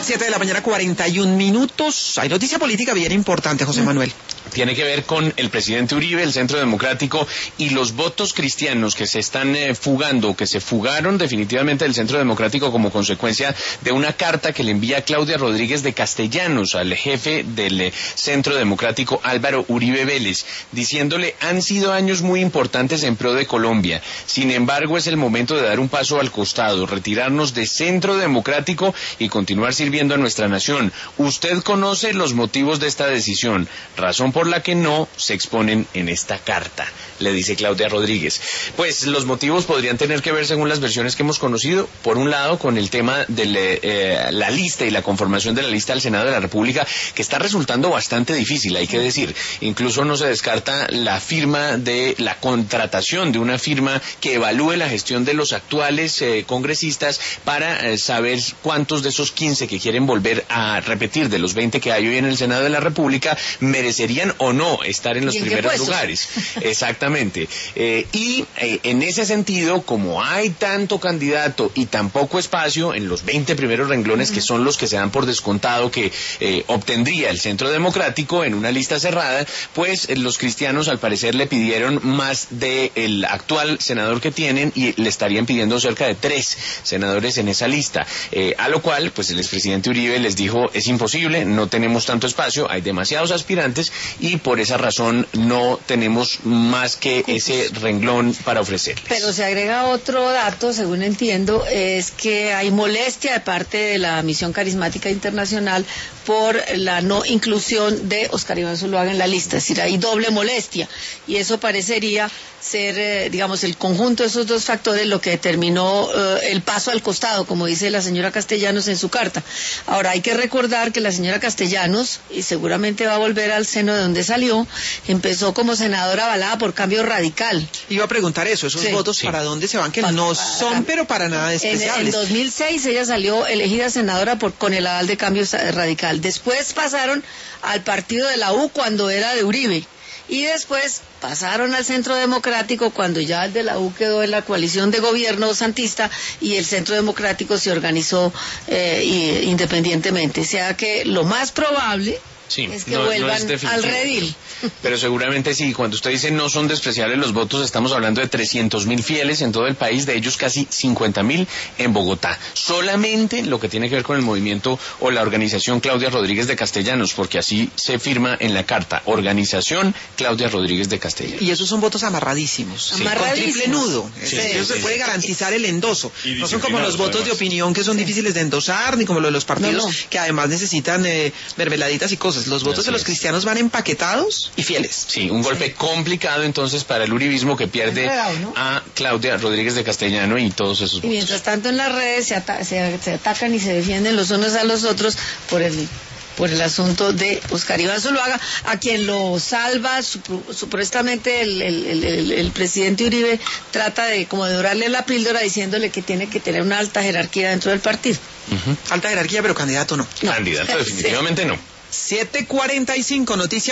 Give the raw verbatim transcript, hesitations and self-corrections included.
Siete de la mañana, cuarenta y un minutos. Hay noticia política bien importante, José Manuel. Tiene que ver con el presidente Uribe, el Centro Democrático y los votos cristianos que se están eh, fugando, que se fugaron definitivamente del Centro Democrático como consecuencia de una carta que le envía Claudia Rodríguez de Castellanos al jefe del eh, Centro Democrático, Álvaro Uribe Vélez, diciéndole: han sido años muy importantes en pro de Colombia, sin embargo es el momento de dar un paso al costado, retirarnos de Centro Democrático y continuar sirviendo a nuestra nación. Usted conoce los motivos de esta decisión, razón por la que no se exponen en esta carta, le dice Claudia Rodríguez. Pues los motivos podrían tener que ver, según las versiones que hemos conocido, por un lado con el tema de le, eh, la lista y la conformación de la lista del Senado de la República, que está resultando bastante difícil, hay que decir. Incluso no se descarta la firma de la contratación de una firma que evalúe la gestión de los actuales eh, congresistas para eh, saber cuántos de esos quince que quieren volver a repetir de los veinte que hay hoy en el Senado de la República merecerían o no estar en los primeros lugares. Exactamente. Eh, y eh, en ese sentido, como hay tanto candidato y tan poco espacio en los veinte primeros renglones, uh-huh, que son los que se dan por descontado que eh, obtendría el Centro Democrático en una lista cerrada, pues eh, los cristianos al parecer le pidieron más del actual senador que tienen y le estarían pidiendo cerca de tres senadores en esa lista. Eh, a lo cual, pues el expresidente Uribe les dijo: es imposible, no tenemos tanto espacio, hay demasiados aspirantes y por esa razón no tenemos más que ese renglón para ofrecerles. Pero se agrega otro dato, según entiendo, es que hay molestia de parte de la Misión Carismática Internacional por la no inclusión de Oscar Iván Zuluaga en la lista, es decir, hay doble molestia, y eso parecería ser, eh, digamos, el conjunto de esos dos factores lo que determinó eh, el paso al costado, como dice la señora Castellanos en su carta. Ahora, hay que recordar que la señora Castellanos, y seguramente va a volver al seno de donde salió, empezó como senadora avalada por Cambio Radical. Iba a preguntar eso, esos sí. votos, sí. ¿para dónde se van? Que para, no para, son, para, pero para nada especiales. En, en dos mil seis ella salió elegida senadora por con el aval de Cambio Radical. Después pasaron al partido de la U cuando era de Uribe. Y después pasaron al Centro Democrático cuando ya el de la U quedó en la coalición de gobierno santista y el Centro Democrático se organizó eh, independientemente. O sea que lo más probable sí, es que no, vuelvan no es al redil. Pero seguramente sí, cuando usted dice no son despreciables los votos, estamos hablando de trescientos mil fieles en todo el país, de ellos casi cincuenta mil en Bogotá. Solamente lo que tiene que ver con el movimiento o la organización Claudia Rodríguez de Castellanos, porque así se firma en la carta, Organización Claudia Rodríguez de Castellanos. Y esos son votos amarradísimos, sí, amarradísimos. Con triple nudo. Sí, sí, Eso sí, se puede sí. garantizar el endoso. No son como los votos además. de opinión que son sí. difíciles de endosar, ni como los de los partidos no, no. que además necesitan eh, mermeladitas y cosas. Los votos Así de los es. cristianos van empaquetados y fieles. Sí, un golpe sí. complicado entonces para el uribismo, que pierde enredado, ¿no? a Claudia Rodríguez de Castellano y todos esos votos. Y mientras tanto en las redes se, ata se, se atacan y se defienden los unos a los otros por el por el asunto de Oscar Iván Zuluaga, a quien lo salva supuestamente el, el, el, el, el presidente Uribe trata de como de dorarle la píldora diciéndole que tiene que tener una alta jerarquía dentro del partido. Uh-huh. Alta jerarquía, pero candidato no. no. Candidato definitivamente sí. no. siete cuarenta y cinco, noticia